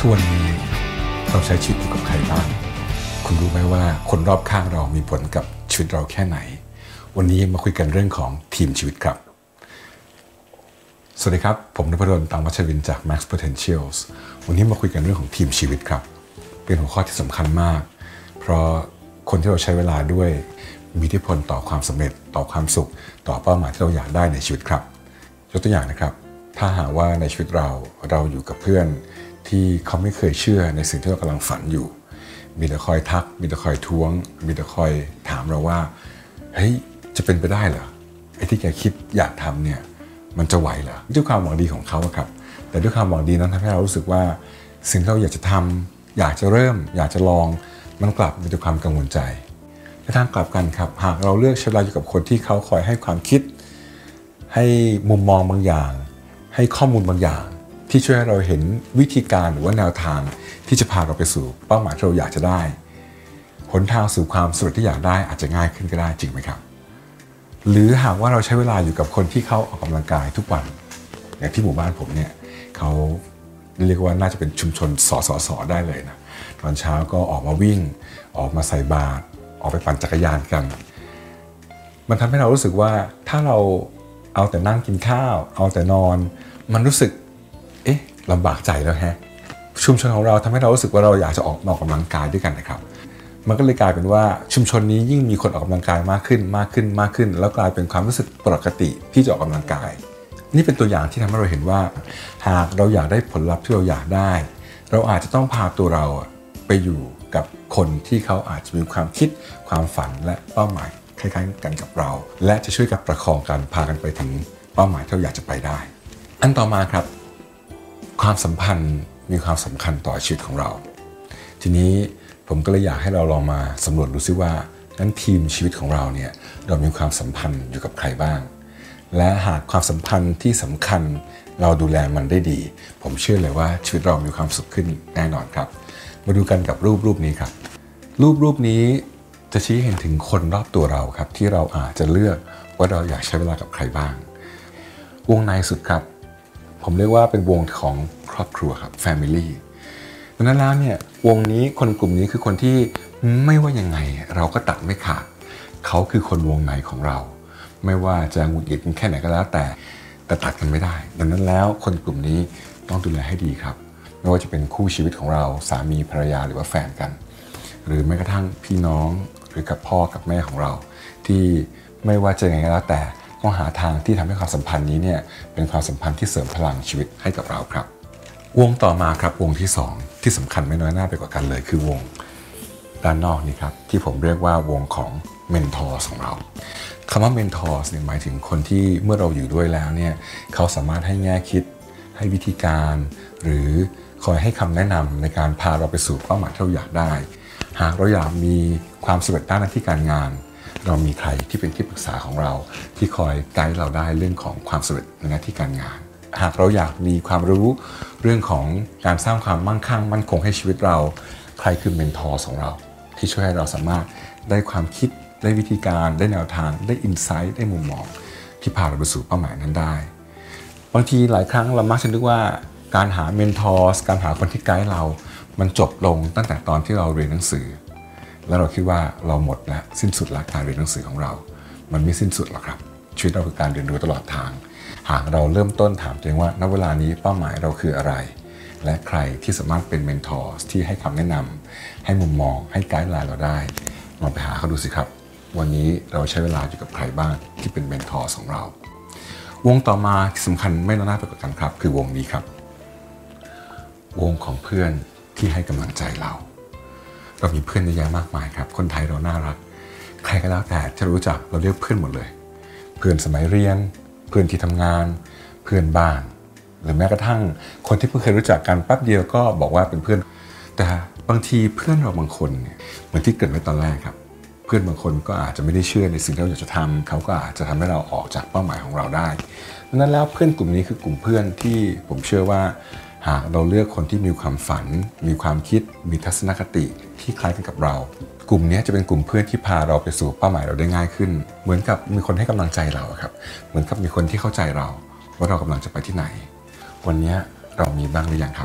ทุกวันนี้เราใช้ชีวิตอยู่กับใครบ้างคุณรู้ไหมว่าคนรอบข้างเรามีผลกับชีวิตเราแค่ไหนวันนี้มาคุยกันเรื่องของทีมชีวิตครับสวัสดีครับผมนพดล ตังวัชรินทร์จาก Max Potentials วันนี้มาคุยกันเรื่องของทีมชีวิตครับเป็นหัวข้อที่สำคัญมากเพราะคนที่เราใช้เวลาด้วยมีอิทธิพลต่อความสำเร็จต่อความสุขต่อเป้าหมายที่เราอยากได้ในชีวิตครับยกตัวอย่างนะครับถ้าหากว่าในชีวิตเราอยู่กับเพื่อนที่เขาไม่เคยเชื่อในสิ่งที่เรากำลังฝันอยู่มีแต่คอยทักมีแต่คอยท้วงมีแต่คอยถามเราว่าเฮ้ยจะเป็นไปได้เหรอไอ้ที่แกคิดอยากทำเนี่ยมันจะไหวเหรอด้วยความหวังดีของเขาครับแต่ด้วยความหวังดีนั้นทำให้เรารู้สึกว่าสิ่งที่เราอยากจะทำอยากจะเริ่มอยากจะลองมันกลับมีแต่ความกังวลใจในทางกลับกันครับหากเราเลือกใช้เวลาอยู่กับคนที่เขาคอยให้ความคิดให้มุมมองบางอย่างให้ข้อมูลบางอย่างที่ช่วยให้เราเห็นวิธีการหรือว่าแนวทางที่จะพาเราไปสู่เป้าหมายที่เราอยากจะได้หนทางสู่ความสำเร็จที่อยากได้อาจจะง่ายขึ้นก็ได้จริงไหมครับหรือหากว่าเราใช้เวลาอยู่กับคนที่เขาออกกำลังกายทุกวันอย่างที่หมู่บ้านผมเนี่ยเขาเรียกว่าน่าจะเป็นชุมชนสได้เลยนะตอนเช้าก็ออกมาวิ่งออกมาใส่บาตรออกไปปั่นจักรยานกันมันทำให้เรารู้สึกว่าถ้าเราเอาแต่นั่งกินข้าวเอาแต่นอนมันรู้สึกลำบากใจแล้วฮะชุมชนของเราทำให้เรารู้สึกว่าเราอยากจะออกกำลังกายด้วยกันนะครับมันก็เลยกลายเป็นว่าชุมชนนี้ยิ่งมีคนออกกำลังกายมากขึ้นแล้วกลายเป็นความรู้สึกปกติที่จะออกกำลังกายนี่เป็นตัวอย่างที่ทำให้เราเห็นว่าหากเราอยากได้ผลลัพธ์ที่เราอยากได้เราอาจจะต้องพาตัวเราไปอยู่กับคนที่เขาอาจจะมีความคิดความฝันและเป้าหมายคล้ายๆกันกับเราและจะช่วยกับประคองกันพากันไปถึงเป้าหมายที่เราอยากจะไปได้อันต่อมาครับความสัมพันธ์มีความสำคัญต่อชีวิตของเราทีนี้ผมก็เลยอยากให้เราลองมาสำรวจดูซิว่านั้นทีมชีวิตของเราเนี่ยเรามีความสัมพันธ์อยู่กับใครบ้างและหากความสัมพันธ์ที่สำคัญเราดูแลมันได้ดีผมเชื่อเลยว่าชีวิตเรามีความสุขขึ้นแน่นอนครับมาดูกันกับรูปนี้ครับรูปนี้จะชี้เห็นถึงคนรอบตัวเราครับที่เราอาจจะเลือกว่าเราอยากใช้เวลากับใครบ้างวงในสุดครับผมเรียกว่าเป็นวงของครอบครัวครับ Family ดังนั้นแล้วเนี่ยวงนี้คนกลุ่มนี้คือคนที่ไม่ว่ายังไงเราก็ตัดไม่ขาดเขาคือคนวงในของเราไม่ว่าจะหงุดหงิดแค่ไหนก็แล้วแต่ตัดกันไม่ได้ดังนั้นแล้วคนกลุ่มนี้ต้องดูแลให้ดีครับไม่ว่าจะเป็นคู่ชีวิตของเราสามีภรรยาหรือว่าแฟนกันหรือแม้กระทั่งพี่น้องหรือกับพ่อกับแม่ของเราที่ไม่ว่าจะยังไงก็แล้วแต่ต้องหาทางที่ทำให้ความสัมพันธ์นี้เนี่ยเป็นความสัมพันธ์ที่เสริมพลังชีวิตให้กับเราครับวงต่อมาครับวงที่2ที่สำคัญไม่น้อยหน้าไปกว่ากันเลยคือวงด้านนอกนี่ครับที่ผมเรียกว่าวงของเมนทอร์ของเราคำว่าเมนทอร์เนี่ยหมายถึงคนที่เมื่อเราอยู่ด้วยแล้วเนี่ยเขาสามารถให้แง่คิดให้วิธีการหรือคอยให้คำแนะนำในการพาเราไปสู่เป้าหมายที่เราอยากได้หากเราอยากมีความสำเร็จด้านหน้าที่การงานเรามีใครที่เป็นที่ปรึกษาของเราที่คอยไกด์เราได้เรื่องของความสำเร็จในหน้าที่การงานหากเราอยากมีความรู้เรื่องของการสร้างความมั่งคั่งมั่นคงให้ชีวิตเราใครคือเมนทอร์ของเราที่ช่วยให้เราสามารถได้ความคิดได้วิธีการได้แนวทางได้อินไซต์ได้มุมมองที่พาเราไปสู่เป้าหมายนั้นได้บางทีหลายครั้งเรามักจะนึกว่าการหาเมนทอร์การหาคนที่ไกด์เรามันจบลงตั้งแต่ตอนที่เราเรียนหนังสือแล้วเราคิดว่าเราหมดแล้วสิ้นสุดแล้วการเรียนหนังสือของเรามันไม่สิ้นสุดหรอกครับชีวิตเราคือการเรียนรู้ตลอดทางหากเราเริ่มต้นถามตัวเองว่าณเวลานี้เป้าหมายเราคืออะไรและใครที่สามารถเป็นเมนทอร์ที่ให้คำแนะนำให้มุมมองให้ไกด์ไลน์เราได้ลองไปหาเขาดูสิครับวันนี้เราใช้เวลาอยู่กับใครบ้างที่เป็นเมนทอร์ของเราวงต่อมาที่สำคัญไม่น้อยหน้าไปกว่ากันครับคือวงนี้ครับวงของเพื่อนที่ให้กำลังใจเรามีเพื่อนเยอะแยะมากมายครับคนไทยเราน่ารักใครก็แล้วแต่ที่รู้จักเราเรียกเพื่อนหมดเลยเพื่อนสมัยเรียนเพื่อนที่ทำงานเพื่อนบ้านหรือแม้กระทั่งคนที่เพิ่งเคยรู้จักกันแป๊บเดียวก็บอกว่าเป็นเพื่อนแต่บางทีเพื่อนเราบางคนเนี่ยเหมือนที่เกริ่นไว้ตอนแรกครับเพื่อนบางคนก็อาจจะไม่ได้เชื่อในสิ่งที่เราอยากจะทำเขาก็อาจจะทำให้เราออกจากเป้าหมายของเราได้ดังนั้นแล้วเพื่อนกลุ่มนี้คือกลุ่มเพื่อนที่ผมเชื่อว่าหากเราเลือกคนที่มีความฝันมีความคิดมีทัศนคติที่คล้ายกันกับเรากลุ่มนี้จะเป็นกลุ่มเพื่อนที่พาเราไปสู่เป้าหมายเราได้ง่ายขึ้นเหมือนกับมีคนให้กำลังใจเราครับเหมือนกับมีคนที่เข้าใจเราว่าเรากำลังจะไปที่ไหนวันนี้เรามีบ้างหรือยังครับ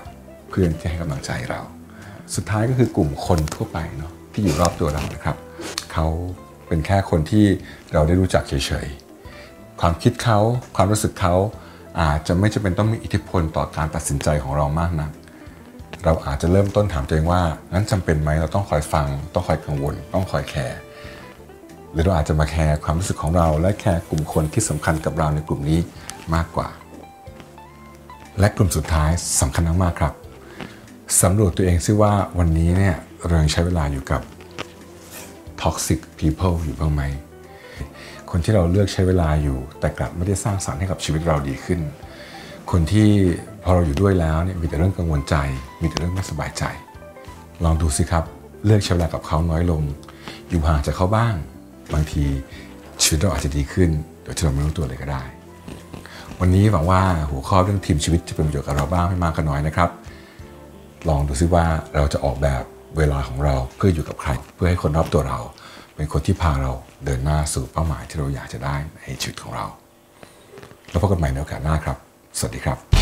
เพื่อนที่ให้กำลังใจเราสุดท้ายก็คือกลุ่มคนทั่วไปเนาะที่อยู่รอบตัวเรานะครับเขาเป็นแค่คนที่เราได้รู้จักเฉยๆความคิดเขาความรู้สึกเขาอาจจะไม่จำเป็นต้องมีอิทธิพลต่อการตัดสินใจของเรามากนักเราอาจจะเริ่มต้นถามตัวเองว่านั้นจำเป็นไหมเราต้องคอยฟังต้องคอยกังวลต้องคอยแคร์หรือเราอาจจะมาแคร์ความรู้สึกของเราและแคร์กลุ่มคนที่สำคัญกับเราในกลุ่มนี้มากกว่าและกลุ่มสุดท้ายสำคัญมากๆครับสำรวจตัวเองซิว่าวันนี้เนี่ยเรายังใช้เวลาอยู่กับ toxic people อยู่บ้างไหมคนที่เราเลือกใช้เวลาอยู่แต่กลับไม่ได้สร้างสรรค์ให้กับชีวิตเราดีขึ้นคนที่พอเราอยู่ด้วยแล้วเนี่ยมีแต่เรื่องกังวลใจมีแต่เรื่องไม่สบายใจลองดูสิครับเลือกใช้เวลากับเขาน้อยลงอยู่ห่างจากเขาบ้างบางทีชีวิตเราอาจจะดีขึ้นโดยที่เราไม่รู้ตัวเลยก็ได้วันนี้หวังว่าหัวข้อเรื่องทีมชีวิตจะเป็นประโยชน์กับเราบ้างไม่มากก็น้อยนะครับลองดูซิว่าเราจะออกแบบเวลาของเราเพื่ออยู่กับใครเพื่อให้คนรอบตัวเราเป็นคนที่พาเราเดินหน้าสู่เป้าหมายที่เราอยากจะได้ในชีวิตของเราแล้วพบกันใหม่ในโอกาสหน้าครับสวัสดีครับ